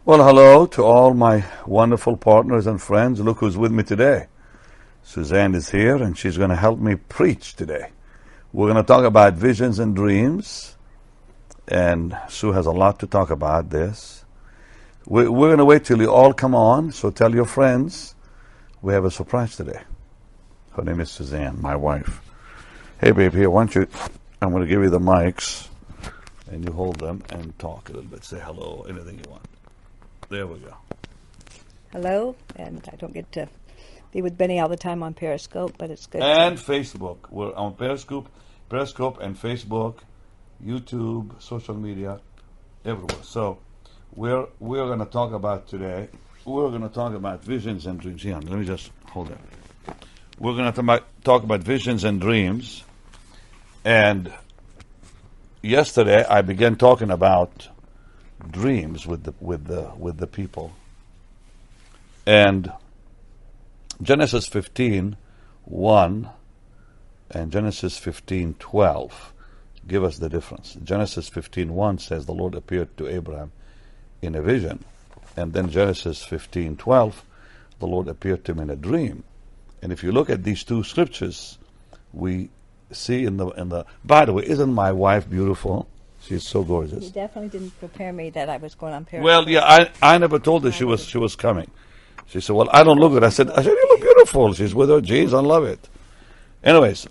Well, hello to all my wonderful partners and friends. Look who's with me today. Suzanne is here, and she's going to help me preach today. We're going to talk about visions and dreams, and Sue has a lot to talk about this. We're going to wait till you all come on, so tell your friends we have a surprise today. Her name is Suzanne, my wife. Hey, babe, here, why don't you, I'm going to give you the mics, and you hold them and talk a little bit. Say hello, anything you want. There we go. Hello, and I don't get to be with Benny all the time on Periscope, but it's good. And Facebook. We're on Periscope and Facebook, YouTube, social media, everywhere. So we're going to talk about today. We're going to talk about visions and dreams. Let me just hold it. We're going to talk about visions and dreams. And yesterday I began talking about dreams with the people, and Genesis 15:1 and Genesis 15:12 give us the difference. Genesis 15:1 says the Lord appeared to Abraham in a vision, and then Genesis 15:12 the Lord appeared to him in a dream. And if you look at these two scriptures, we see in the. By the way, isn't my wife beautiful? She's so gorgeous. You definitely didn't prepare me that I was going on Periscope. Well, yeah, I never told her she was coming. She said, "Well, I don't look good." I said, "You look beautiful." She's with her jeans. I love it. Anyways,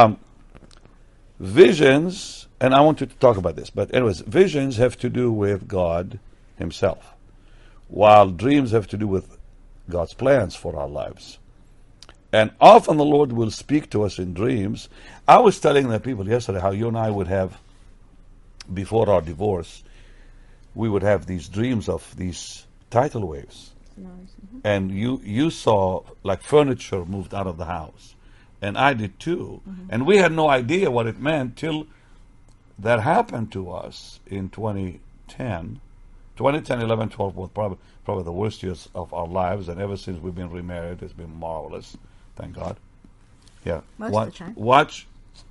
visions, and I want you to talk about this. But anyways, visions have to do with God Himself, while dreams have to do with God's plans for our lives. And often the Lord will speak to us in dreams. I was telling the people yesterday how you and I would have, before our divorce, we would have these dreams of these tidal waves. Nice. Mm-hmm. And you saw like furniture moved out of the house. And I did too. Mm-hmm. And we had no idea what it meant till that happened to us in 2010. 2010, 11, 12 was probably the worst years of our lives. And ever since we've been remarried, it's been marvelous. Thank God. Yeah. Most of the time. Watch.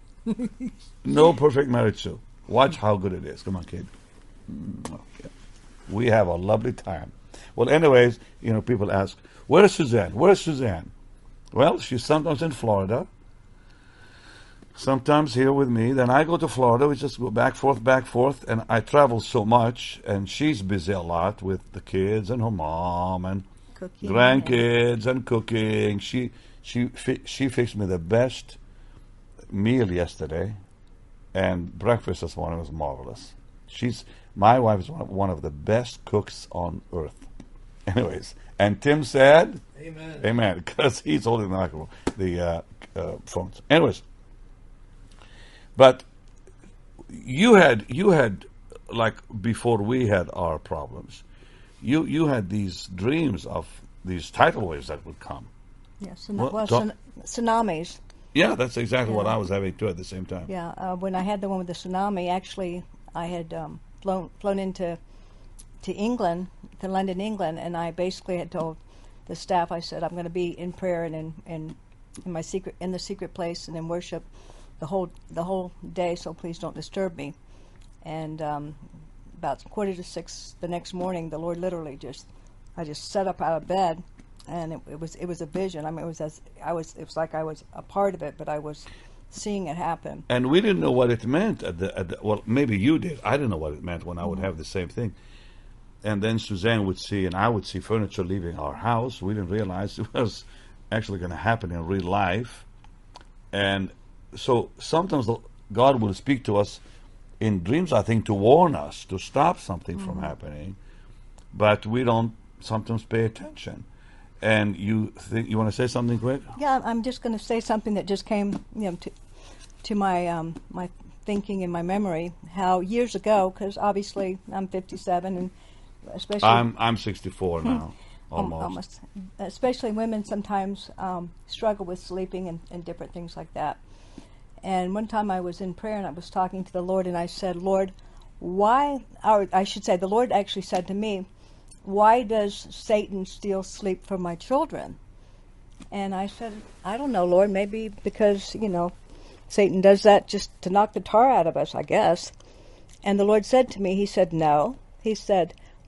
No perfect marriage, Sue. Watch how good it is. Come on, kid. Okay. We have a lovely time. Well, anyways, people ask, where is Suzanne? Where is Suzanne? Well, she's sometimes in Florida, sometimes here with me. Then I go to Florida. We just go back, forth, and I travel so much, and she's busy a lot with the kids and her mom and Cooking, grandkids and cooking. She fixed me the best meal yesterday. And breakfast this morning was marvelous. My wife is one of the best cooks on earth. Anyways, and Tim said, "Amen." Amen, because he's holding the microphone, the phones. Anyways, but you had like before we had our problems, you had these dreams of these tidal waves that would come. Yes, tsunamis. Yeah, that's exactly what I was having too at the same time. Yeah, when I had the one with the tsunami, actually, I had flown into England, to London, England, and I basically had told the staff, I said, I'm going to be in prayer and in the secret place and in worship the whole day, so please don't disturb me. And about 5:45 the next morning, the Lord literally I just sat up out of bed. And it was a vision. I mean, it was like I was a part of it, but I was seeing it happen. And we didn't know what it meant well, maybe you did. I didn't know what it meant when I would have the same thing. And then Suzanne would see, and I would see furniture leaving our house. We didn't realize it was actually going to happen in real life. And so sometimes God will speak to us in dreams, I think, to warn us, to stop something from happening. But we don't sometimes pay attention. And you want to say something quick? Yeah, I'm just going to say something that just came, to my my thinking and my memory. How years ago, because obviously I'm 57, and especially I'm 64 now, almost. Especially women sometimes struggle with sleeping and different things like that. And one time I was in prayer and I was talking to the Lord, and I said, Lord, why? Or I should say, the Lord actually said to me, why does Satan steal sleep from my children? And I said, I don't know, Lord, maybe because, Satan does that just to knock the tar out of us, I guess. And the Lord said to me, He said, no. He said,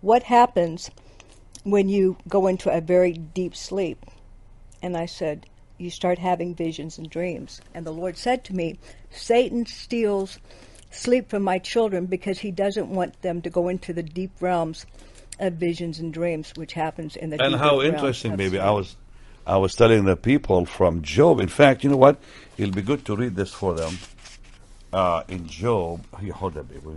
what happens when you go into a very deep sleep? And I said, you start having visions and dreams. And the Lord said to me, Satan steals sleep from my children because he doesn't want them to go into the deep realms of visions and dreams, which happens in the And deep how realm interesting, of baby. sleep. I was telling the people from Job. In fact, you know what? It'll be good to read this for them. In Job, here, hold that, baby.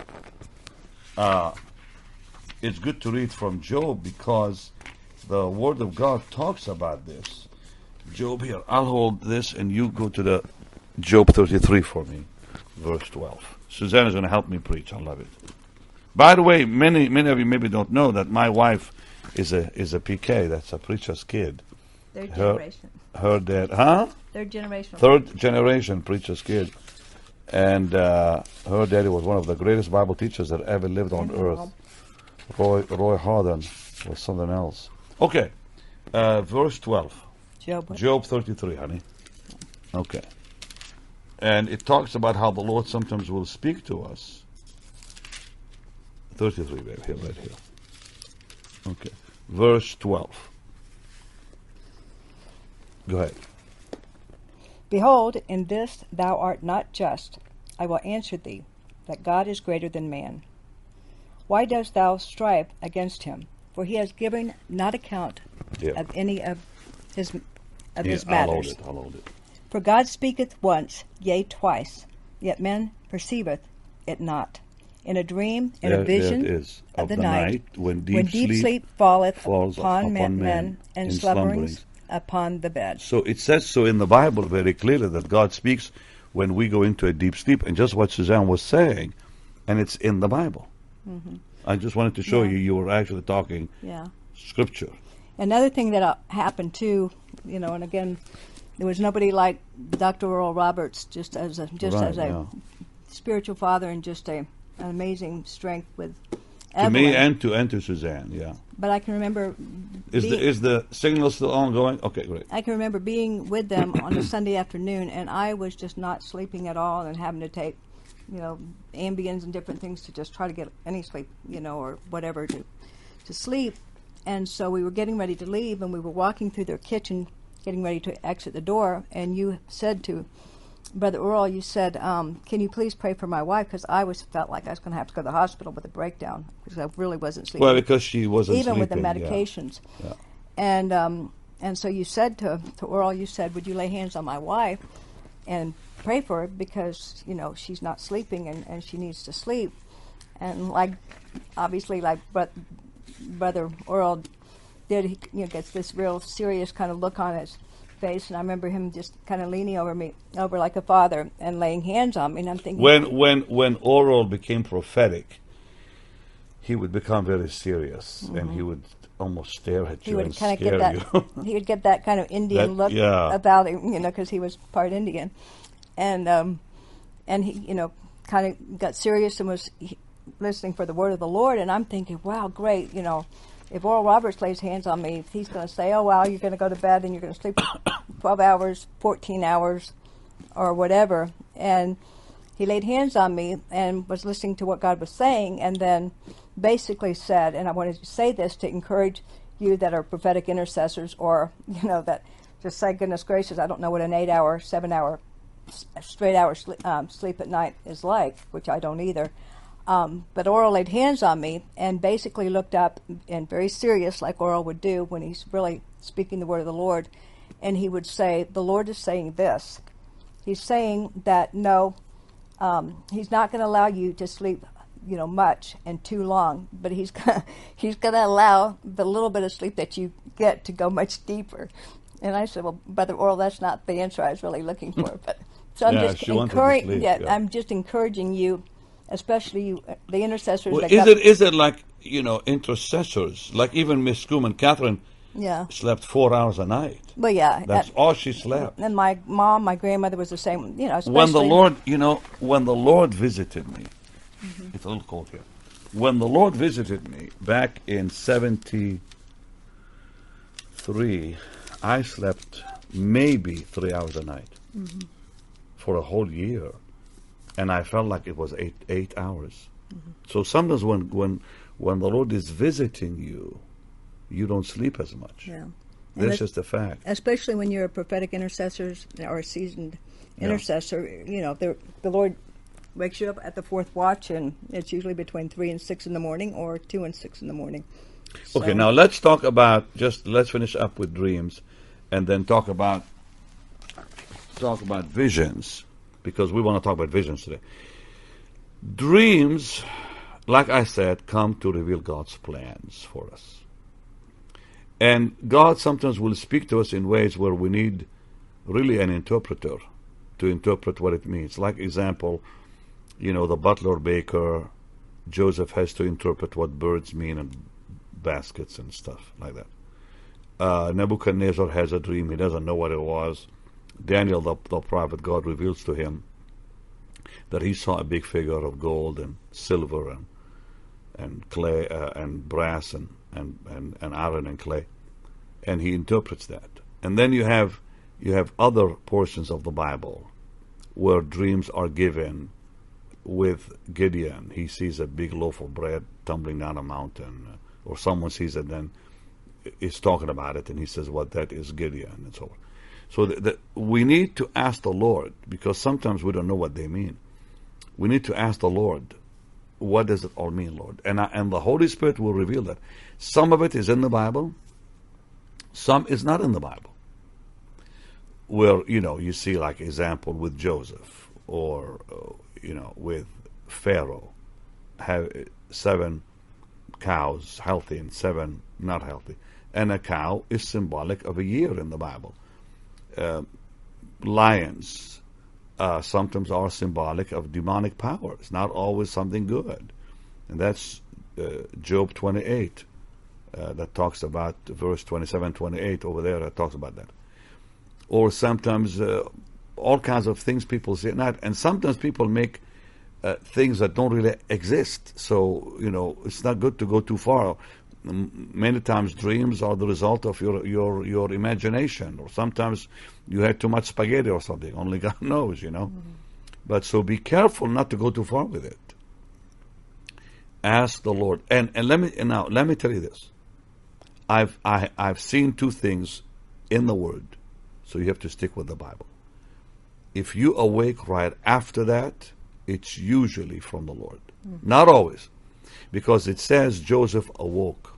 It's good to read from Job because the Word of God talks about this. Job, here, I'll hold this and you go to the Job 33 for me, verse 12. Suzanne is going to help me preach. I love it. By the way, many of you maybe don't know that my wife is a PK. That's a preacher's kid. Third Her- generation. Her dad, huh? Third generation. Third generation preacher's kid. And her daddy was one of the greatest Bible teachers that ever lived on earth. Roy Harden was something else. Okay, verse 12. Job 33, honey. Okay. And it talks about how the Lord sometimes will speak to us. 33, baby, here, right here. Okay. Verse 12. Go ahead. Behold, in this thou art not just. I will answer thee, that God is greater than man. Why dost thou strive against him? For he has given not account Yeah. of any of his Yeah, matters. I'll hold it. For God speaketh once, yea, twice, yet man perceiveth it not. In a dream, in There a vision it is. of the night, when deep, sleep falleth falls upon upon men, and in slumberings upon the bed. So it says so in the Bible very clearly that God speaks when we go into a deep sleep, and just what Suzanne was saying, and it's in the Bible. Mm-hmm. I just wanted to show Yeah. you were actually talking Yeah. Scripture. Another thing that happened too, and again, there was nobody like Dr. Oral Roberts, just as a Yeah. spiritual father and just an amazing strength with To Evelyn. me and to Suzanne, yeah. But I can remember Is the signal still ongoing? Okay, great. I can remember being with them on a Sunday afternoon, and I was just not sleeping at all, and having to take, Ambiens and different things to just try to get any sleep, or whatever to sleep. And so we were getting ready to leave, and we were walking through their kitchen, getting ready to exit the door, and you said to Brother Oral, you said, can you please pray for my wife, because I felt like I was going to have to go to the hospital with a breakdown, because I really wasn't sleeping. Well, because she wasn't even with the sleeping, yeah. medications. Yeah. And so you said to Oral, you said, would you lay hands on my wife and pray for her, because, she's not sleeping and she needs to sleep. And obviously Brother Oral did, he gets this real serious kind of look on his face, and I remember him just kind of leaning over like a father and laying hands on me, and I'm thinking, When Oral became prophetic, he would become very serious, and he would almost stare at he you would and kind of scare get you. he would get that kind of Indian look about him, because he was part Indian, and he, kind of got serious and was listening for the word of the Lord, and I'm thinking, wow, great, if Oral Roberts lays hands on me, he's going to say, oh, wow, you're going to go to bed and you're going to sleep 12 hours, 14 hours, or whatever. And he laid hands on me and was listening to what God was saying, and then basically said, and I wanted to say this to encourage you that are prophetic intercessors, or, that just say, goodness gracious, I don't know what an 8-hour, 7-hour, straight hour sleep at night is like, which I don't either. But Oral laid hands on me and basically looked up, and very serious, like Oral would do when he's really speaking the word of the Lord, and he would say, the Lord is saying this. He's saying that, no, he's not going to allow you to sleep, much and too long, but he's going to allow the little bit of sleep that you get to go much deeper. And I said, well, Brother Oral, that's not the answer I was really looking for. But so I'm just encouraging. I'm just encouraging you, especially you, the intercessors. Well, that is it like intercessors? Like even Miss Schumann, Catherine, slept 4 hours a night. Well, yeah, that's all she slept. And my mom, my grandmother was the same. When the Lord, when the Lord visited me, it's a little cold here. When the Lord visited me back in '73, I slept maybe 3 hours a night for a whole year, and I felt like it was eight hours. So sometimes when the Lord is visiting you, you don't sleep as much. Yeah. That's just a fact. Especially when you're a prophetic intercessor or a seasoned intercessor, the Lord wakes you up at the fourth watch, and it's usually between 3 and 6 in the morning, or 2 and 6 in the morning. Okay, now let's talk about let's finish up with dreams, and then talk about visions, because we want to talk about visions today. Dreams, like I said, come to reveal God's plans for us. And God sometimes will speak to us in ways where we need really an interpreter to interpret what it means. Like example, the butler baker, Joseph has to interpret what birds mean and baskets and stuff like that. Nebuchadnezzar has a dream. He doesn't know what it was. Daniel, the prophet, God reveals to him that he saw a big figure of gold and silver and clay and brass and iron and clay, and he interprets that. And then you have other portions of the Bible where dreams are given. With Gideon, he sees a big loaf of bread tumbling down a mountain, or someone sees it, then is talking about it, and he says, "What that is Gideon," and so on. So we need to ask the Lord, because sometimes we don't know what they mean. We need to ask the Lord, what does it all mean, Lord? And the Holy Spirit will reveal that. Some of it is in the Bible, some is not in the Bible. Where, you see, like example with Joseph, or with Pharaoh, have 7 cows healthy and 7 not healthy, and a cow is symbolic of a year in the Bible. Lions sometimes are symbolic of demonic powers, not always something good, and that's Job 28 that talks about verse 27, 28 over there, that talks about that. Or sometimes all kinds of things people say not, and sometimes people make things that don't really exist. So it's not good to go too far. Many times dreams are the result of your imagination, or sometimes you had too much spaghetti or something. Only God knows, Mm-hmm. But so be careful not to go too far with it. Ask the Lord, and let me tell you this. I've seen 2 things in the Word, so you have to stick with the Bible. If you awake right after that, it's usually from the Lord. Mm-hmm. Not always. Because it says Joseph awoke.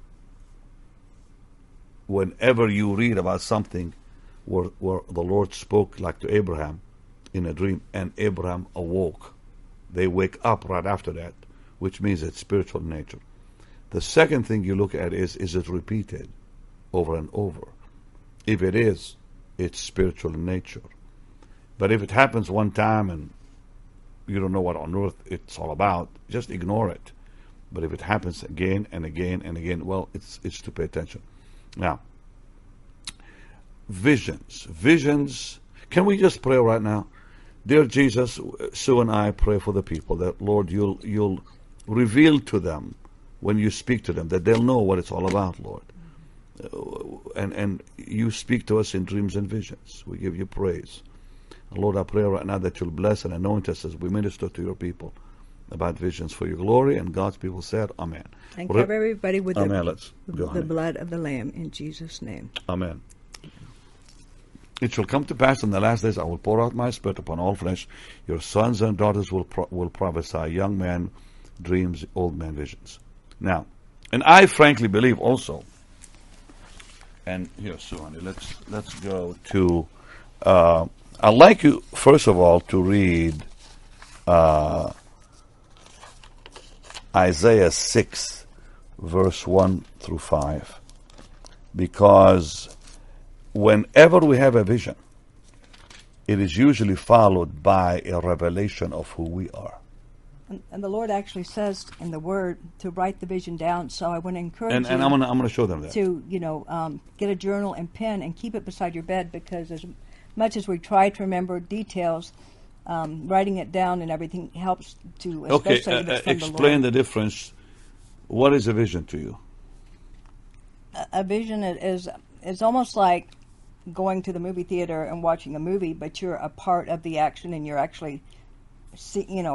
Whenever you read about something where the Lord spoke, like to Abraham in a dream, and Abraham awoke, they wake up right after that, which means it's spiritual in nature. The second thing you look at is it repeated over and over? If it is, it's spiritual in nature. But if it happens one time and you don't know what on earth it's all about, just ignore it. But if it happens again and again and again, well, it's to pay attention. Now, visions. Can we just pray right now? Dear Jesus, Sue and I pray for the people that, Lord, you'll reveal to them when you speak to them, that they'll know what it's all about, Lord. And you speak to us in dreams and visions. We give you praise. Lord, I pray right now that you'll bless and anoint us as we minister to your people about visions for your glory. And God's people said, Amen. And cover everybody with Amen. Let's go, the blood of the Lamb in Jesus' name. Amen. It shall come to pass in the last days, I will pour out my Spirit upon all flesh. Your sons and daughters will prophesy, young men dreams, old men visions. Now, and I frankly believe also, and here, Sue, let's go to, I'd like you, first of all, to read Isaiah 6, verse 1 through 5. Because whenever we have a vision, it is usually followed by a revelation of who we are. And the Lord actually says in the Word to write the vision down. So I want to encourage you. And I'm gonna show them that. To get a journal and pen and keep it beside your bed, because as much as we try to remember details, writing it down and everything helps to. Especially if it's from explain the Lord. The difference. What is a vision to you? A vision is almost like going to the movie theater and watching a movie, but you're a part of the action and you're actually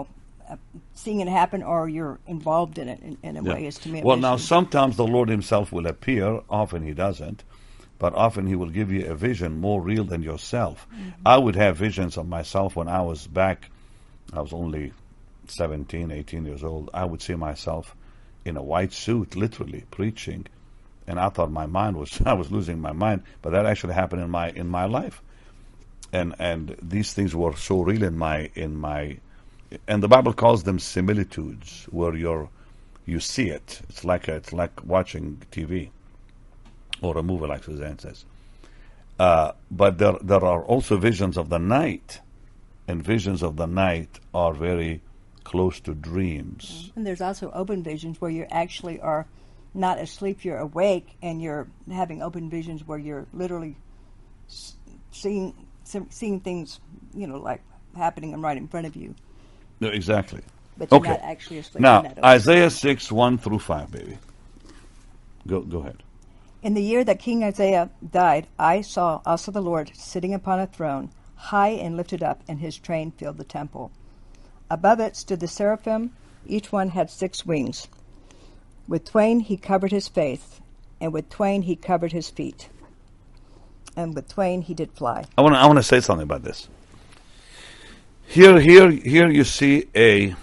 seeing it happen or you're involved in it in a way is to me a Well, now vision. sometimes the Lord Himself will appear. Often He doesn't, but often He will give you a vision more real than yourself. I would have visions of myself when I was back. I was only 17, 18 years old. I would see myself in a white suit, literally preaching, and I thought my mind was I was losing my mind. But that actually happened in my life, and these things were so real in my. And the Bible calls them similitudes, where you see it. It's like watching TV or a movie, like Suzanne says. But there are also visions of the night, and visions of the night are very close to dreams. And there's also open visions where you actually are not asleep, you're awake, and you're having open visions where you're literally seeing things, like happening and right in front of you. No, exactly. But you're Okay. not actually asleep. Now, in that open. Isaiah 6, 1-5, baby. Go ahead. In the year that King Isaiah died, I saw also the Lord sitting upon a throne, high and lifted up, and his train filled the temple. Above it stood the seraphim. Each one had 6 wings. With twain he covered his face, and with twain he covered his feet, and with twain he did fly. I want to say something about this. Here you see a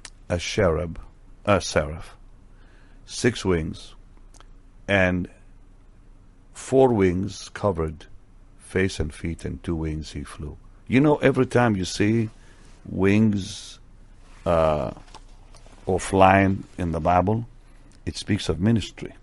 seraph, 6 wings, and 4 wings covered face and feet, and 2 wings he flew. You know, every time you see wings or flying in the Bible, it speaks of ministry.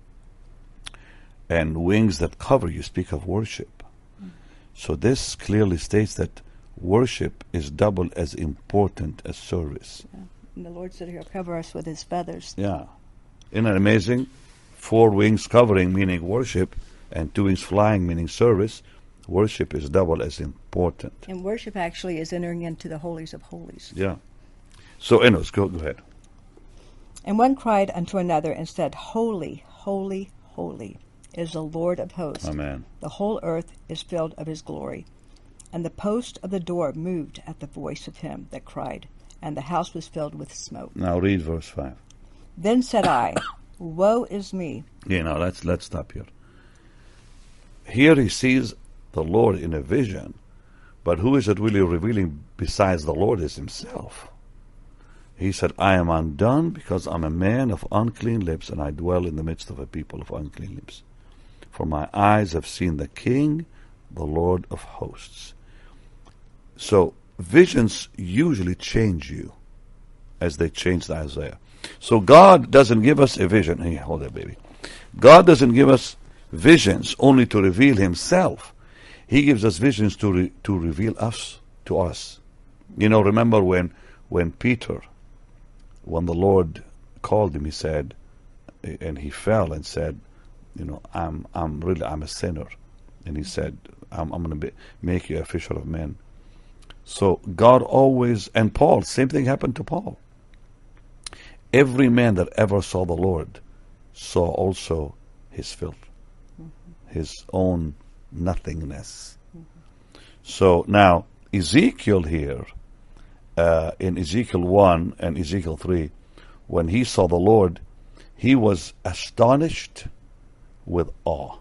And wings that cover you speak of worship. So this clearly states that worship is double as important as service. And the Lord said he'll cover us with his feathers. Yeah. Isn't that amazing? 4 wings covering, meaning worship, and 2 wings flying, meaning service. Worship is double as important. And worship actually is entering into the holies of holies. Yeah. So, anyways, go ahead. And one cried unto another and said, Holy, holy, holy is the Lord of hosts. Amen. The whole earth is filled of his glory. And the post of the door moved at the voice of him that cried, and the house was filled with smoke. Now read verse 5. Then said I, Woe is me. Let's stop here. Here he sees the Lord in a vision, but who is it really revealing besides the Lord is himself? He said, I am undone because I'm a man of unclean lips, and I dwell in the midst of a people of unclean lips. For my eyes have seen the King, the Lord of hosts. So visions usually change you as they changed Isaiah. So God doesn't give us a vision. Hey, hold that, baby. God doesn't give us visions only to reveal himself. He gives us visions to reveal us to us. You know, remember when Peter, when the Lord called him, he said, and he fell and said, you know, I'm a sinner. And he said, I'm going to make you a fisher of men. So God always, and Paul, same thing happened to Paul. Every man that ever saw the Lord saw also his filth, his own nothingness. So now, Ezekiel here, in Ezekiel 1 and Ezekiel 3, when he saw the Lord, he was astonished with awe.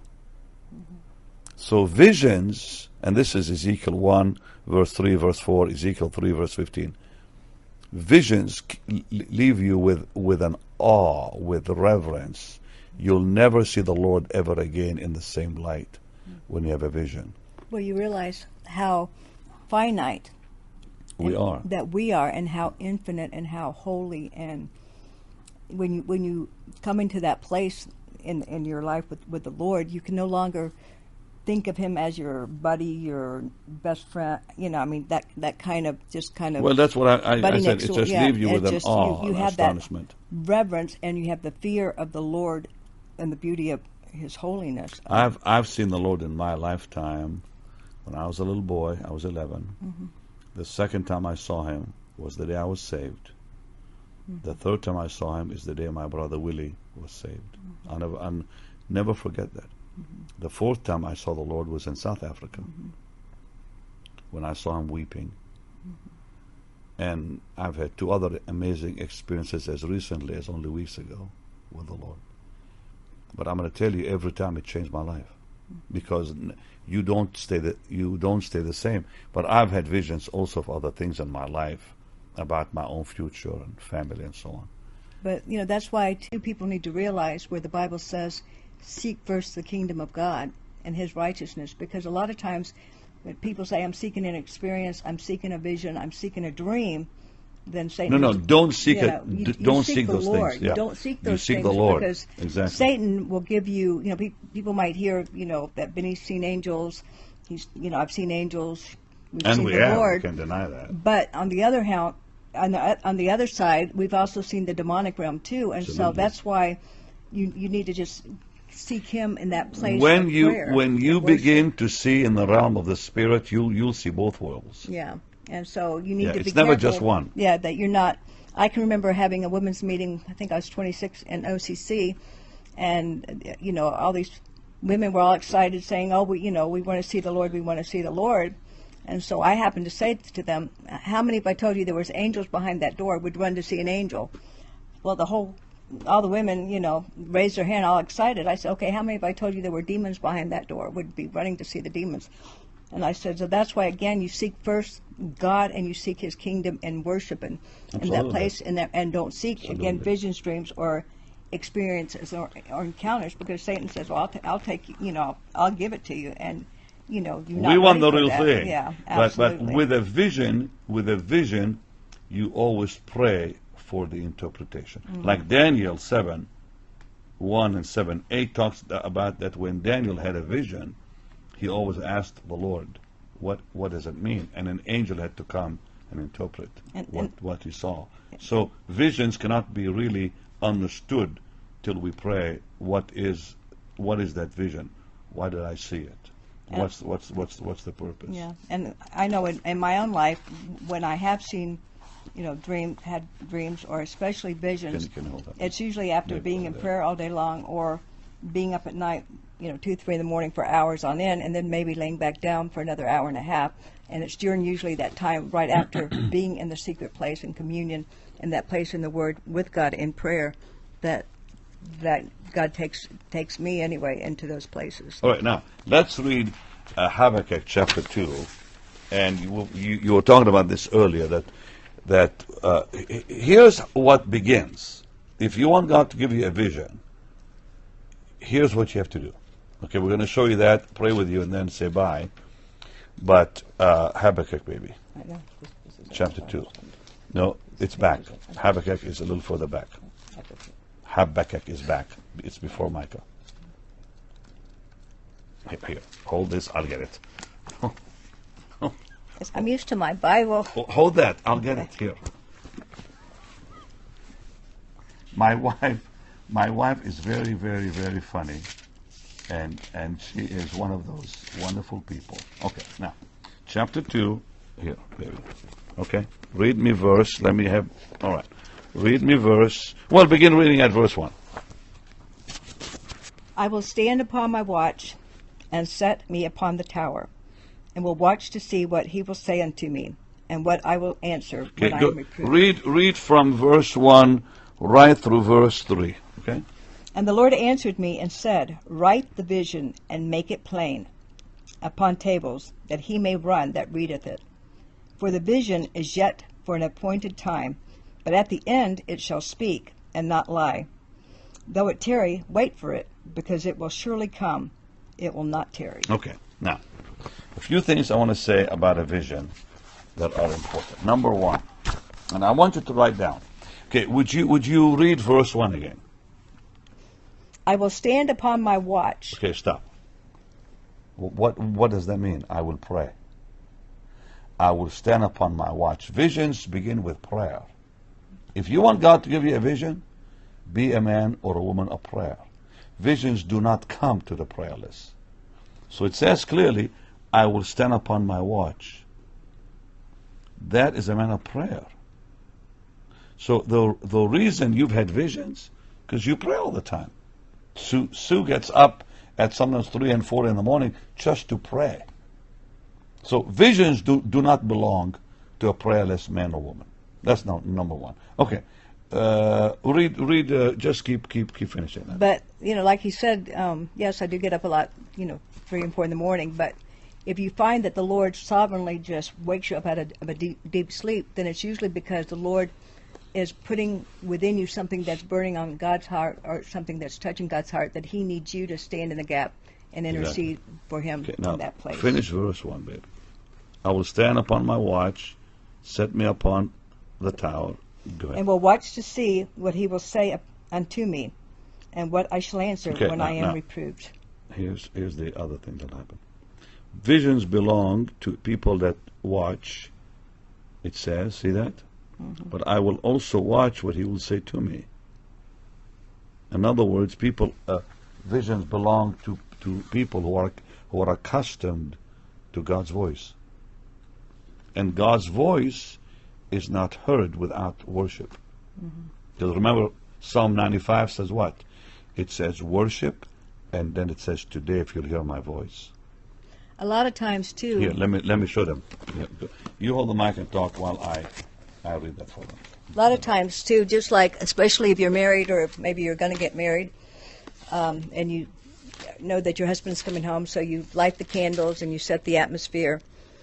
So visions, and this is Ezekiel 1, verse 3, verse 4, Ezekiel 3, verse 15. Visions leave you with an awe, with reverence. You'll never see the Lord ever again in the same light when you have a vision. Well, you realize how finite We are. that we are, and how infinite and how holy. And when you come into that place in your life with the Lord, you can no longer think of him as your buddy, your best friend. You know, I mean that kind of Well, that's what I buddy said. next It door. just Yeah, leaves you it with an just- awe, you and have astonishment. that reverence, and you have the fear of the Lord and the beauty of his holiness. I've seen the Lord in my lifetime. When I was a little boy, I was 11. Mm-hmm. The second time I saw him was the day I was saved. Mm-hmm. The third time I saw him is the day my brother Willie was saved. Mm-hmm. I'll never forget that. Mm-hmm. The fourth time I saw the Lord was in South Africa, Mm-hmm. when I saw him weeping. And I've had two other amazing experiences as recently as only weeks ago with the Lord. But I'm going to tell you, every time it changed my life, because you don't stay the same. But I've had visions also of other things in my life about my own future and family and so on. But, that's why, too, people need to realize where the Bible says, seek first the kingdom of God and His righteousness. Because a lot of times when people say, I'm seeking an experience, I'm seeking a vision, I'm seeking a dream, then Satan... No, don't seek it. Don't seek seek the those Lord. things. Yeah. You don't seek those you seek things, the Lord. because exactly. Satan will give you, people might hear, that Benny's seen angels. I've seen angels. We've seen the Lord. We can't deny that. But on the other hand, on the other side, we've also seen the demonic realm too, and Absolutely. so that's why you need to just seek Him in that place. When of you prayer, begin to see in the realm of the Spirit, you'll see both worlds. yeah, and so you need to be it's never careful, just one. Yeah, that you're not. I can remember having a women's meeting. I think I was 26 in OCC, and all these women were all excited, saying, "Oh, we want to see the Lord. We want to see the Lord." And so I happened to say to them, how many, if I told you there was angels behind that door, would run to see an angel? Well, all the women, raised their hand all excited. I said, okay, how many, if I told you there were demons behind that door, would be running to see the demons? And I said, so that's why, again, you seek first God and you seek His kingdom and worship in that place, and don't seek, again, visions, dreams, or experiences or encounters, because Satan says, well, I'll take you, I'll give it to you, and you're not we want the ready real for that. thing. Yeah, but absolutely. with a vision, you always pray for the interpretation. Mm-hmm. Like Daniel 7:1 and 7:8 talks about that when Daniel had a vision, he always asked the Lord, what does it mean? And an angel had to come and interpret what he saw. So visions cannot be really understood till we pray, what is that vision? Why did I see it? What's the purpose? Yeah, and I know in my own life, when I have seen, had dreams, or especially visions, Can you hold that? it's usually after being in prayer all day long, or being up at night, 2, 3 in the morning for hours on end, and then maybe laying back down for another hour and a half. And it's during usually that time right after being in the secret place in communion, and that place in the Word with God in prayer, that God takes me anyway into those places. All right, now let's read Habakkuk chapter 2, and you were talking about this earlier. That here's what begins. If you want God to give you a vision, here's what you have to do. Okay, we're going to show you that, pray with you, and then say bye. But Habakkuk, baby, chapter 2. No, it's back. Habakkuk is a little further back. Habakkuk is back. It's before Micah. Here, hold this. I'll get it. I'm used to my Bible. Hold that. I'll get it here. My wife is very, very, very funny, and she is one of those wonderful people. Okay, now, chapter 2. Here, baby. Okay, read me verse. Let me have. All right. Read me verse. Well, begin reading at verse 1. I will stand upon my watch and set me upon the tower, and will watch to see what he will say unto me, and what I will answer when I am reproved. Read from verse 1 right through verse 3. Okay? And the Lord answered me and said, write the vision and make it plain upon tables, that he may run that readeth it. For the vision is yet for an appointed time, but at the end it shall speak, and not lie. Though it tarry, wait for it, because it will surely come. It will not tarry. Okay. Now, a few things I want to say about a vision that are important. Number 1, and I want you to write down. Okay, would you read verse 1 again? I will stand upon my watch. Okay, stop. What does that mean? I will pray. I will stand upon my watch. Visions begin with prayer. If you want God to give you a vision, be a man or a woman of prayer. Visions do not come to the prayerless. So it says clearly, I will stand upon my watch. That is a man of prayer. So the reason you've had visions, because you pray all the time. Sue gets up at sometimes 3 and 4 in the morning just to pray. So visions do not belong to a prayerless man or woman. That's not number one. Okay. Read. Just keep finishing that. But, like he said, yes, I do get up a lot, 3 and 4 in the morning. But if you find that the Lord sovereignly just wakes you up out of a deep sleep, then it's usually because the Lord is putting within you something that's burning on God's heart, or something that's touching God's heart, that he needs you to stand in the gap and intercede for him now, in that place. Finish verse 1, baby. I will stand upon my watch, set me upon the tower. Go ahead. And will watch to see what he will say unto me, and what I shall answer when I am reproved. Here's the other thing that happened. Visions belong to people that watch. It says, see that? Mm-hmm. But I will also watch what he will say to me. In other words, visions belong to people who are accustomed to God's voice. And God's voice is not heard without worship. Mm-hmm. Because remember, Psalm 95 says what? It says worship, and then it says, today if you'll hear my voice. A lot of times, too. Here, let me show them. You hold the mic and talk while I read that for them. A lot of times, too, just like, especially if you're married, or if maybe you're going to get married, and you know that your husband's coming home, so you light the candles and you set the atmosphere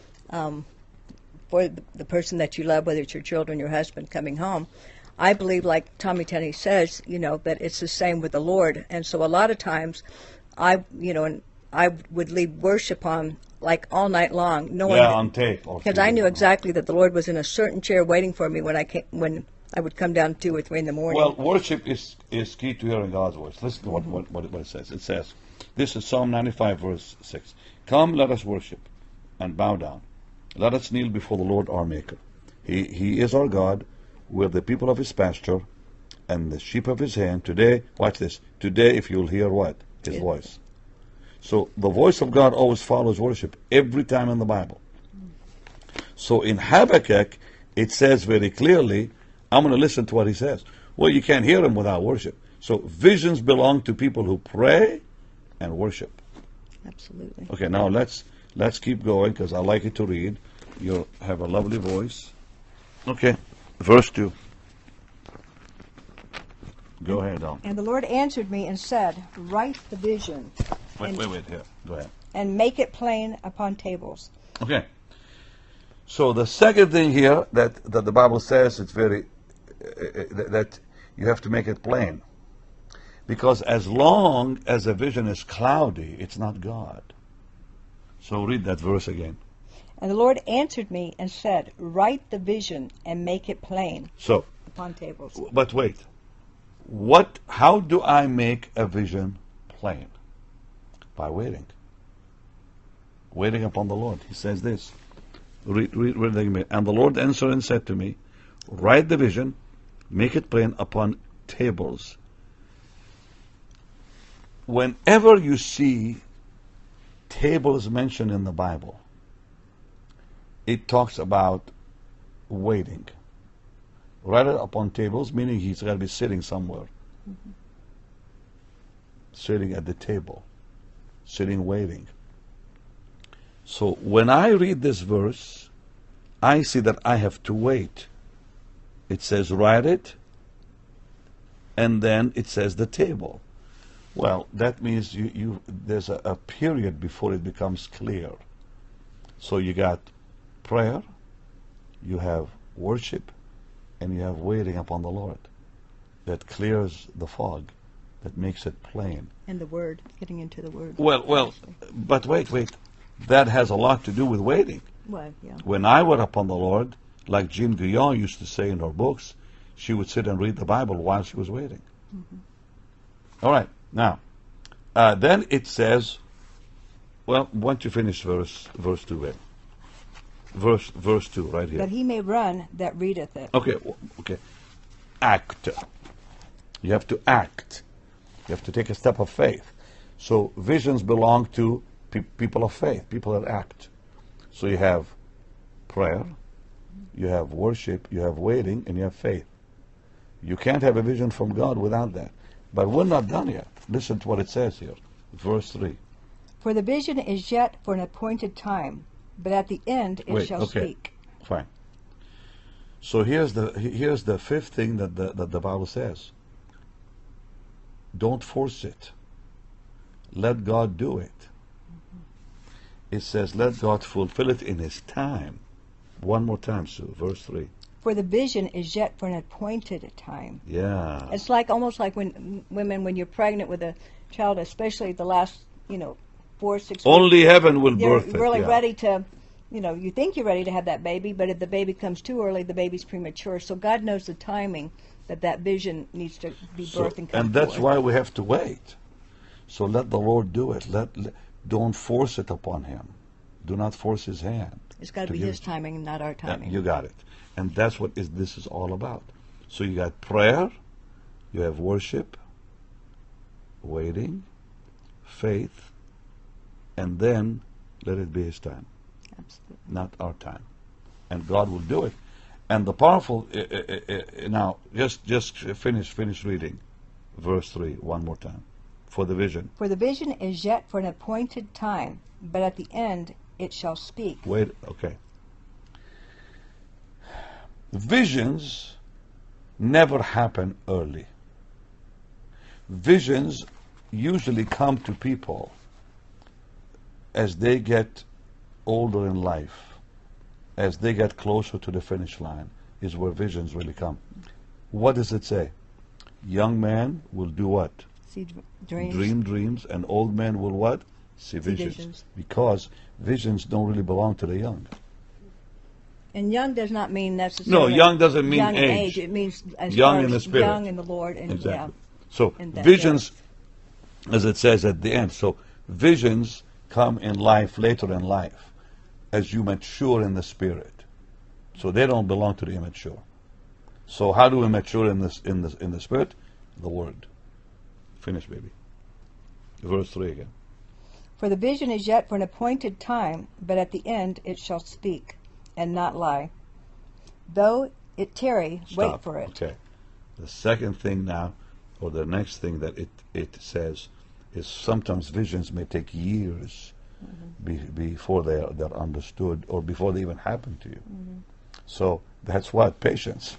for the person that you love, whether it's your children, your husband coming home. I believe, like Tommy Tenney says, that it's the same with the Lord. And so a lot of times, I would leave worship on like all night long, knowing on tape, because I knew exactly that the Lord was in a certain chair waiting for me when I would come down 2 or 3 in the morning. Well, worship is key to hearing God's voice. Listen to what it says. It says, this is Psalm 95, verse 6. Come, let us worship and bow down. Let us kneel before the Lord our Maker. He is our God. We're the people of his pasture and the sheep of his hand. Today, watch this. Today, if you'll hear what? His voice. So the voice of God always follows worship every time in the Bible. So in Habakkuk, it says very clearly, I'm going to listen to what he says. Well, you can't hear him without worship. So visions belong to people who pray and worship. Absolutely. Okay, now let's keep going, because I like it to read. You have a lovely voice. Okay, verse 2. Go ahead, Al. And the Lord answered me and said, write the vision. Wait, here. Go ahead. And make it plain upon tables. Okay. So the second thing here that the Bible says, it's very that you have to make it plain, because as long as a vision is cloudy, it's not God. So read that verse again. And the Lord answered me and said, write the vision and make it plain upon tables. But wait, how do I make a vision plain? By waiting upon the Lord. He says this. Read again. And the Lord answered and said to me, write the vision, make it plain upon tables. Whenever you see tables mentioned in the Bible, it talks about waiting. Write it upon tables, meaning he's got to be sitting somewhere. Mm-hmm. Sitting at the table. Sitting waiting. So when I read this verse, I see that I have to wait. It says write it, and then it says the table. Well, that means there's a period before it becomes clear. So you got prayer, you have worship, and you have waiting upon the Lord. That clears the fog, that makes it plain. And the Word, getting into the Word. Well, but wait. That has a lot to do with waiting. Well, yeah. When I wait upon the Lord, like Jean Guyon used to say in her books, she would sit and read the Bible while she was waiting. Mm-hmm. All right. Now, then it says, well, once you finish verse 2, babe. Verse 2, right here. That he may run that readeth it. Okay. Act. You have to act. You have to take a step of faith. So visions belong to people of faith, people that act. So you have prayer, you have worship, you have waiting, and you have faith. You can't have a vision from God without that. But we're not done yet. Listen to what it says here. Verse 3. For the vision is yet for an appointed time, but at the end it shall speak. Fine. So here's the fifth thing that the Bible says. Don't force it. Let God do it. It says, let God fulfill it in His time. One more time, Sue. Verse 3. For the vision is yet for an appointed time. Yeah. It's like almost like when women, when you're pregnant with a child, especially the last, 4 or 6 weeks. Only heaven will You're birth it. really yeah. ready to, you think you're ready to have that baby, but if the baby comes too early, the baby's premature. So God knows the timing that vision needs to be birthed and come And that's forth. why we have to wait. So let the Lord do it. Don't force it upon Him. Do not force His hand. It's got to be give His it. timing, not our timing. You got it. And that's what this is all about. So you got prayer, you have worship, waiting, faith, and then let it be His time, Absolutely. not our time. And God will do it. And the powerful, now, just finish reading verse 3 one more time. For the vision. For the vision is yet for an appointed time, but at the end it shall speak. Wait, okay. Visions never happen early. Visions usually come to people as they get older in life, as they get closer to the finish line, is where visions really come. What does it say? Young man will do what? See dreams. Dream dreams, and old men will what? See visions. Because visions don't really belong to the young. And young does not mean necessarily. No, young doesn't mean young in age. It means as Young far in the as spirit. young in the Lord, and Exactly. So And that- visions, as it says at the end, so visions come in life, later in life, as you mature in the spirit. So they don't belong to the immature. So how do we mature in the spirit? The word. Finish, baby. Verse 3 again. For the vision is yet for an appointed time, but at the end it shall speak, and not lie. Though it tarry, wait Stop. for it. Okay. The second thing now, or the next thing that it says, is sometimes visions may take years before they're understood, or before they even happen to you. So that's what? Patience.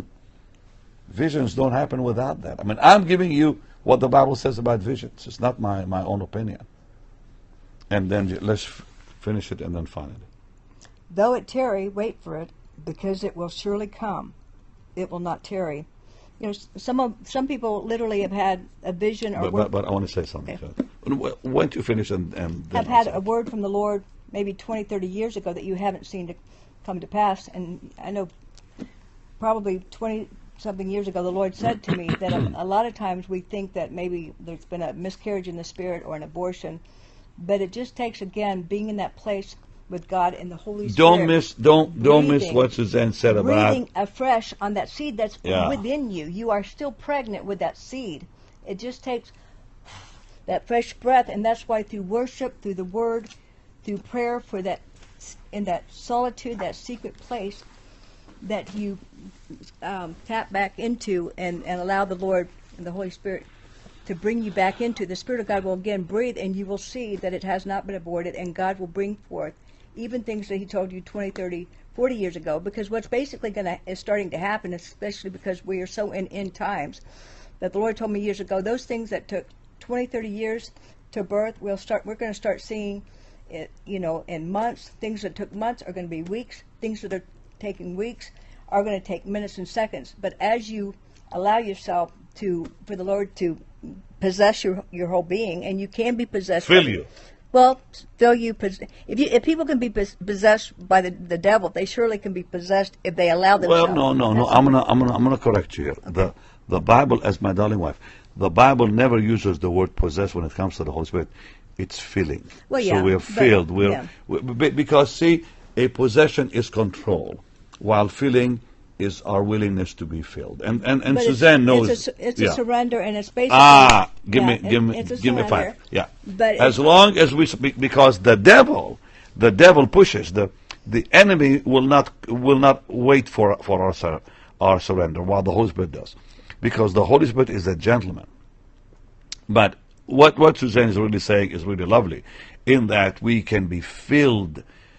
Visions don't happen without that. I mean, I'm giving you what the Bible says about visions. It's not my own opinion. And then let's finish it and then find it. Though it tarry, wait for it, because it will surely come. It will not tarry. Some people literally have had a vision or But I want to say something. Okay. When you finish and then have had a word from the Lord maybe 20, 30 years ago that you haven't seen to come to pass. And I know probably 20-something years ago the Lord said to me that a lot of times we think that maybe there's been a miscarriage in the spirit or an abortion, but it just takes, again, being in that place with God and the Holy Spirit. Don't miss breathing- what Suzanne said about breathing afresh on that seed that's Yeah. within you. You are still pregnant with that seed. It just takes that fresh breath, and that's why through worship, through the Word, through prayer, for that in that solitude, that secret place, that you tap back into and allow the Lord and the Holy Spirit to bring you back into. The Spirit of God will again breathe, and you will see that it has not been aborted, and God will bring forth even things that He told you 20, 30, 40 years ago. Because what's basically is starting to happen, especially because we are so in end times, that the Lord told me years ago, those things that took 20, 30 years to birth, we're going to start seeing it, in months. Things that took months are going to be weeks. Things that are taking weeks are going to take minutes and seconds. But as you allow yourself for the Lord to possess your whole being, and you can be possessed. fill you. Well, fill you. If people can be possessed by the devil, they surely can be possessed if they allow themselves. Well, no. I'm gonna correct you here. The Bible, as my darling wife, the Bible never uses the word possess when it comes to the Holy Spirit. It's filling. Well, yeah, so we're but- filled. yeah. Because see, a possession is control, while filling is our willingness to be filled. And But Suzanne knows. It's yeah. a surrender, and it's basically. Give me it's a give me surrender. 5. Yeah. But as long as because the devil pushes, the enemy will not wait for our surrender, while the Holy Spirit does, because the Holy Spirit is a gentleman. But what Suzanne is really saying is really lovely, in that we can be filled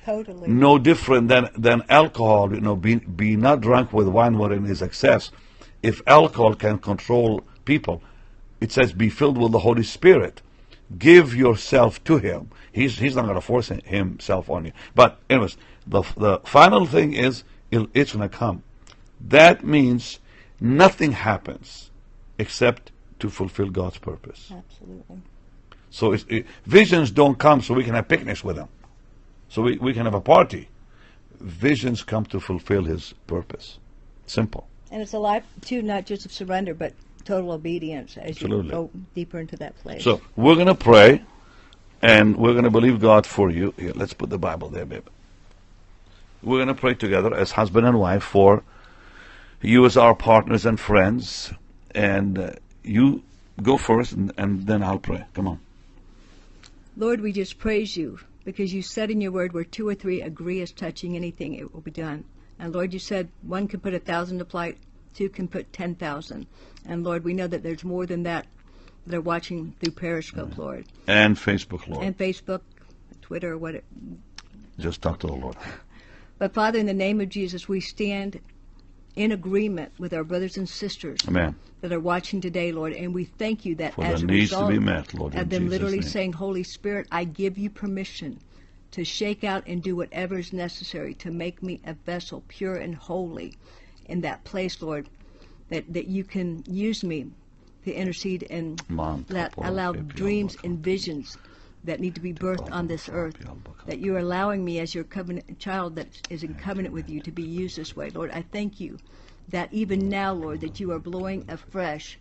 Totally. No different than alcohol. You know, be not drunk with wine wherein is excess. If alcohol can control people, it says be filled with the Holy Spirit. Give yourself to Him. He's not going to force Himself on you. But anyways, the final thing is it's going to come. That means nothing happens except to fulfill God's purpose. Absolutely. So visions don't come so we can have picnics with them. So we can have a party. Visions come to fulfill His purpose. Simple. And it's a life, too, not just of surrender, but total obedience as Absolutely. you go deeper into that place. So we're going to pray, and we're going to believe God for you. Here, let's put the Bible there, babe. We're going to pray together as husband and wife for you as our partners and friends. And you go first, and then I'll pray. Come on. Lord, we just praise you because you said in your word where 2 or 3 agree as touching anything, it will be done. And Lord, you said 1 can put 1,000 to flight, 2 can put 10,000. And Lord, we know that there's more than that that are watching through Periscope, Lord. And Facebook, Lord. And Facebook, Twitter, Just talk to the Lord. But Father, in the name of Jesus, we stand in agreement with our brothers and sisters Amen. that are watching today, Lord, and we thank you that For as the a needs to result be met, Lord, in of them Jesus' literally name. saying, Holy Spirit, I give you permission to shake out and do whatever is necessary to make me a vessel pure and holy in that place, Lord, that you can use me to intercede and allow dreams and visions that need to be birthed on this earth, that you're allowing me as your covenant child that is in covenant with you to be used this way. Lord, I thank you that even now, Lord, that you are blowing afresh.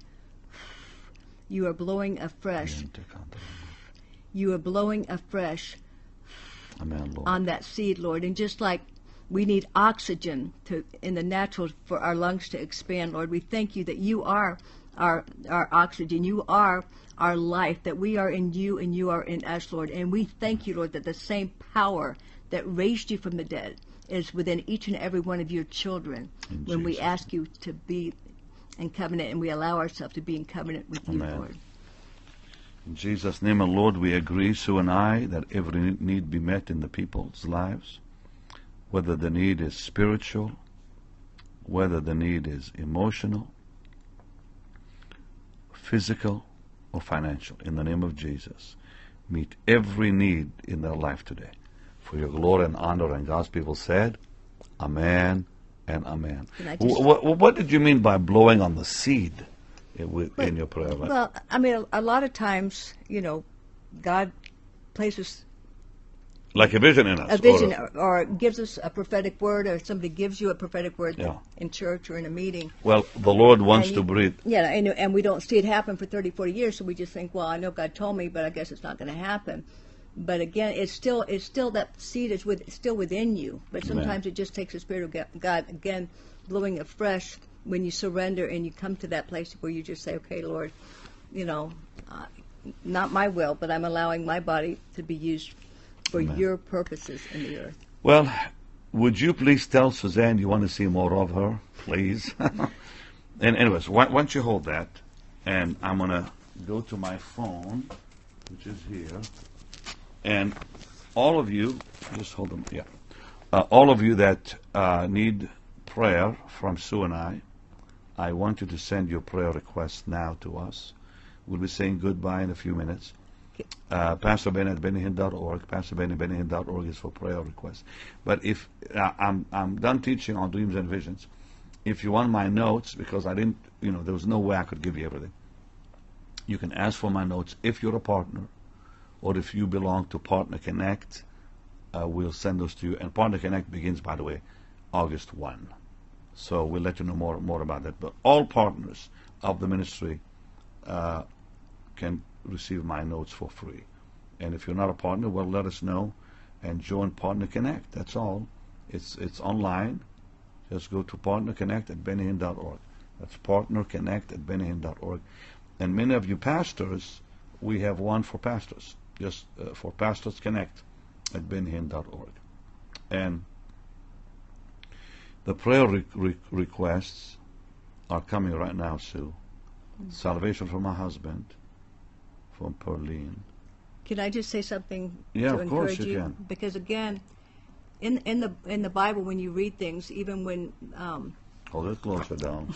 You are blowing afresh. You are blowing afresh Amen, Lord. on that seed, Lord. And just like we need oxygen in the natural for our lungs to expand, Lord, we thank you that you are our oxygen. You are our life, that we are in you and you are in us, Lord. And we thank you, Lord, that the same power that raised you from the dead is within each and every one of your children when we ask you to be in covenant and we allow ourselves to be in covenant with you, Amen. Lord. In Jesus' name, and Lord, we agree, Sue and I, that every need be met in the people's lives, whether the need is spiritual, whether the need is emotional, physical, or financial. In the name of Jesus, meet every need in their life today. For your glory and honor, and God's people said, Amen and Amen. What did you mean by blowing on the seed in your prayer life? Well, I mean, a lot of times, God places like a vision in us. a vision or gives us a prophetic word, or somebody gives you a prophetic word in church or in a meeting. Well, the Lord wants to breathe. Yeah, and we don't see it happen for 30, 40 years, so we just think, well, I know God told me, but I guess it's not going to happen. But again, it's still that seed is still within you. But sometimes it just takes the Spirit of God, again, blowing afresh when you surrender and you come to that place where you just say, okay, Lord, not my will, but I'm allowing my body to be used for your purposes in the earth. Well, would you please tell Suzanne you want to see more of her, please? And anyways, once you hold that, and I'm going to go to my phone, which is here, and all of you, just hold them, all of you that need prayer from Sue and I want you to send your prayer requests now to us. We'll be saying goodbye in a few minutes. Pastor Ben at BennyHinn.org. Pastor Ben at BennyHinn.org is for prayer requests. But if I'm done teaching on dreams and visions, if you want my notes, because I didn't, there was no way I could give you everything. You can ask for my notes if you're a partner, or if you belong to Partner Connect. We'll send those to you. And Partner Connect begins, by the way, August 1. So we'll let you know more about that. But all partners of the ministry can receive my notes for free. And if you're not a partner, well, let us know and join Partner Connect. That's all. It's online. Just go to Partner Connect at BennyHinn.org. That's Partner Connect at BennyHinn.org. And many of you pastors, we have one for pastors, just for Pastors Connect at BennyHinn.org. And the prayer requests are coming right now, Sue. Salvation for my husband, from Perlene. Can I just say something to of course encourage you you? can. Because again, in the Bible, when you read things, even when Hold it closer down.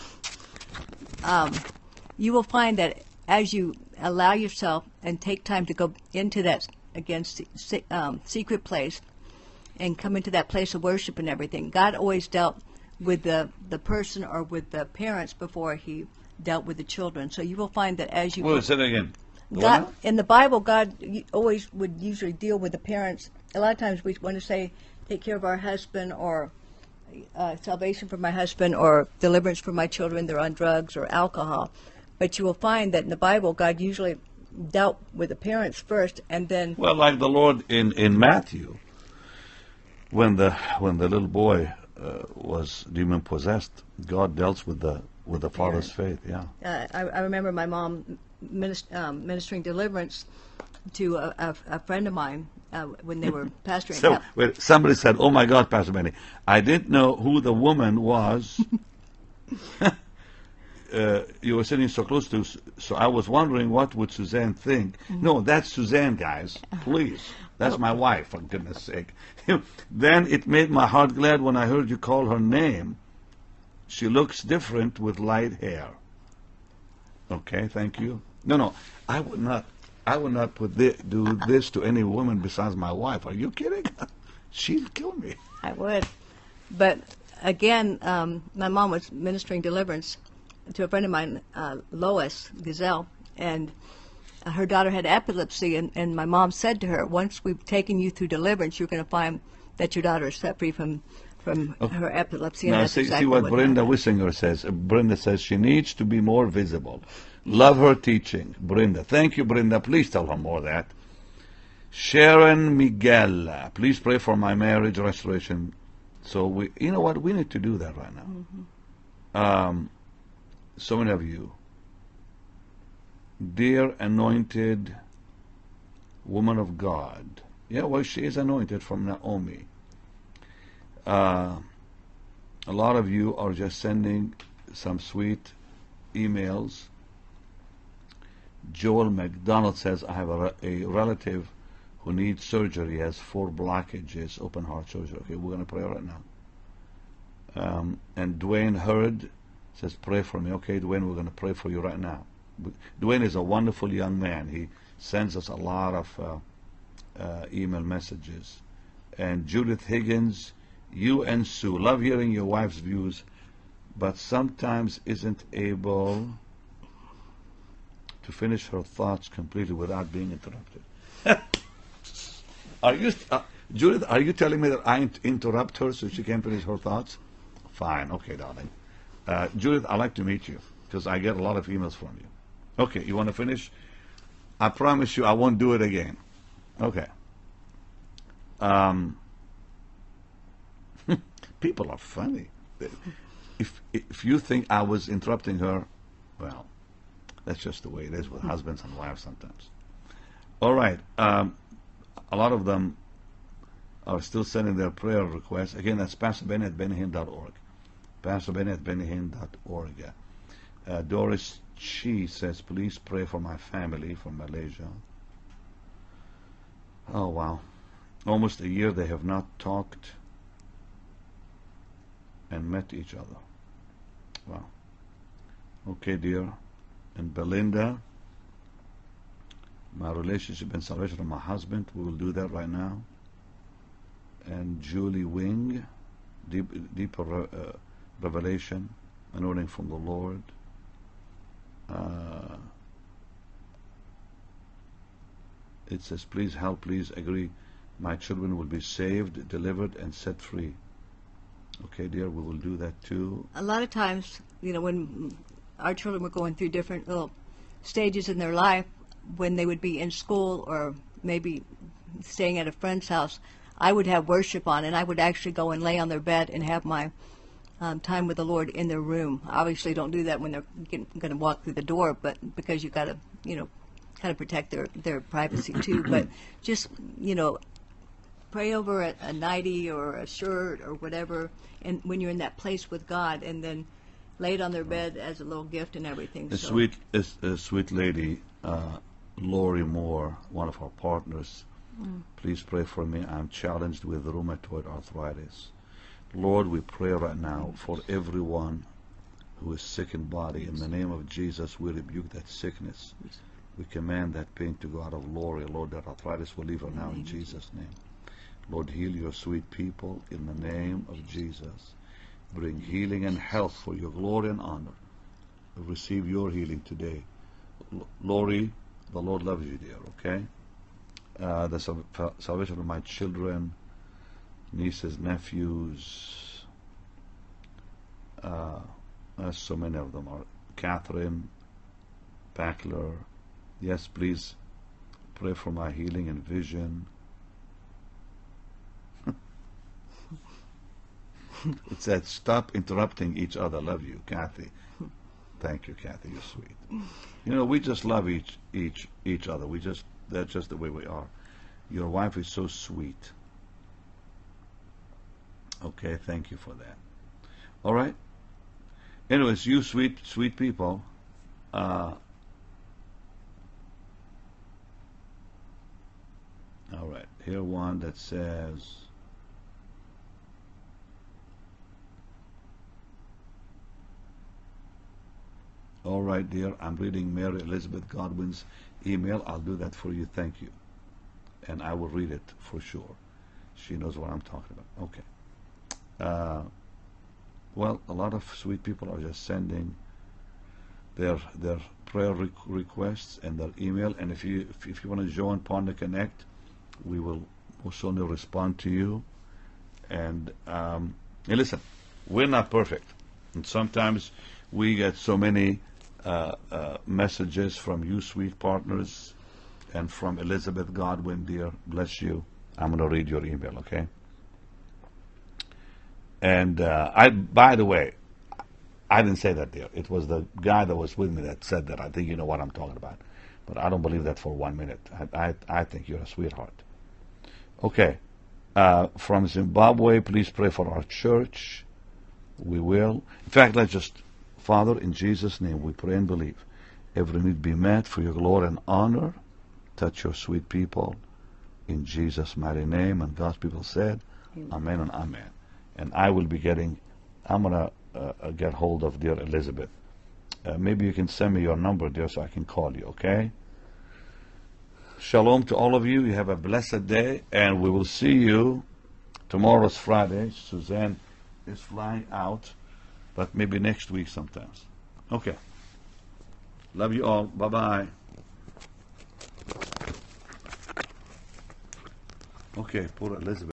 you will find that as you allow yourself and take time to go into that secret place and come into that place of worship and everything, God always dealt with the person or with the parents before He dealt with the children. So you will find that as you Well, say it again. God, in the Bible, God always would usually deal with the parents. A lot of times we want to say, take care of our husband, or salvation for my husband, or deliverance for my children, they're on drugs or alcohol. But you will find that in the Bible, God usually dealt with the parents first, and then... Well, like the Lord in Matthew, when the little boy was demon possessed, God dealt with the father's faith. Yeah. I remember my mom ministering deliverance to a friend of mine when they were pastoring. So wait, somebody said, "Oh my God, Pastor Benny, I didn't know who the woman was." You were sitting so close to, so I was wondering what would Suzanne think. No, that's Suzanne, guys. Please, that's my wife. For goodness' sake. Then it made my heart glad when I heard you call her name. She looks different with light hair. Okay, thank you. No, I would not do this to any woman besides my wife. Are you kidding? She'd kill me. I would. But again, my mom was ministering deliverance to a friend of mine, Lois Gazelle, and her daughter had epilepsy, and my mom said to her, once we've taken you through deliverance, you're going to find that your daughter is set free from her epilepsy. Now, see what Brenda Wissinger says. Brenda says she needs to be more visible. Love her teaching. Brenda. Thank you, Brenda. Please tell her more of that. Sharon Miguel. Please pray for my marriage restoration. So, you know what? We need to do that right now. So many of you. Dear anointed woman of God. Yeah, well, she is anointed from Naomi. A lot of you are just sending some sweet emails. Joel McDonald says, I have a relative who needs surgery. He has 4 blockages, open heart surgery. Okay, we're going to pray right now. And Dwayne Hurd says, pray for me. Okay, Dwayne, we're going to pray for you right now. Dwayne is a wonderful young man. He sends us a lot of email messages. And Judith Higgins, you and Sue, love hearing your wife's views, but sometimes isn't able to finish her thoughts completely without being interrupted. Are you, Judith, are you telling me that I interrupt her so she can finish her thoughts? Fine, okay, darling. Judith, I'd like to meet you because I get a lot of emails from you. Okay, you want to finish? I promise you I won't do it again. Okay. People are funny. If you think I was interrupting her, well, that's just the way it is with husbands and wives sometimes. All right. A lot of them are still sending their prayer requests. Again, that's PastorBenny@BennyHinn.org. PastorBenny@BennyHinn.org. Doris Chi says, please pray for my family from Malaysia. Oh, wow. Almost a year they have not talked and met each other. Wow. Okay, dear. And Belinda, my relationship and salvation of my husband, we will do that right now. And Julie Wing, deeper revelation, anointing from the Lord. It says, please help, please agree. My children will be saved, delivered, and set free. Okay, dear, we will do that too. A lot of times, when our children were going through different little stages in their life, when they would be in school or maybe staying at a friend's house, I would have worship on, and I would actually go and lay on their bed and have my time with the Lord in their room. Obviously, don't do that when they're going to walk through the door, but because you got to, kind of protect their privacy too. But just, pray over a nightie or a shirt or whatever, and when you're in that place with God, and then lay it on their bed as a little gift and everything. A sweet lady, Lori Moore, one of our partners, Please pray for me. I'm challenged with rheumatoid arthritis. Lord, we pray right now for everyone who is sick in body. In the name of Jesus, we rebuke that sickness. We command that pain to go out of Lori. Lord, that arthritis will leave her now in Jesus' name. Lord, heal your sweet people in the name of Jesus. Bring healing and health for your glory and honor. Receive your healing today. Lori, the Lord loves you, dear, okay? The salvation of my children, nieces, nephews, so many of them are. Catherine Packler, yes, please pray for my healing and vision. It said, stop interrupting each other. Love you, Kathy. Thank you, Kathy. You're sweet. You know, we just love each other. That's just the way we are. Your wife is so sweet. Okay, thank you for that. All right. Anyways, you sweet people. All right. Here one that says, all right, dear, I'm reading Mary Elizabeth Godwin's email. I'll do that for you. Thank you. And I will read it for sure. She knows what I'm talking about. Okay. Well, a lot of sweet people are just sending their prayer requests and their email. And if you want to join Ponder Connect, we will most certainly respond to you. And hey, listen, we're not perfect, and sometimes we get so many messages from you, sweet partners, and from Elizabeth Godwin, dear. Bless you. I'm going to read your email, okay? And by the way, I didn't say that, dear. It was the guy that was with me that said that. I think you know what I'm talking about. But I don't believe that for 1 minute. I think you're a sweetheart. Okay. From Zimbabwe, please pray for our church. We will. In fact, let's just, Father, in Jesus' name, we pray and believe. Every need be met for your glory and honor. Touch your sweet people in Jesus' mighty name. And God's people said, amen and amen. And I will be I'm going to get hold of dear Elizabeth. Maybe you can send me your number, dear, so I can call you, okay? Shalom to all of you. You have a blessed day, and we will see you. Tomorrow's Friday. Suzanne is flying out, but maybe next week sometimes. Okay. Love you all. Bye-bye. Okay, poor Elizabeth.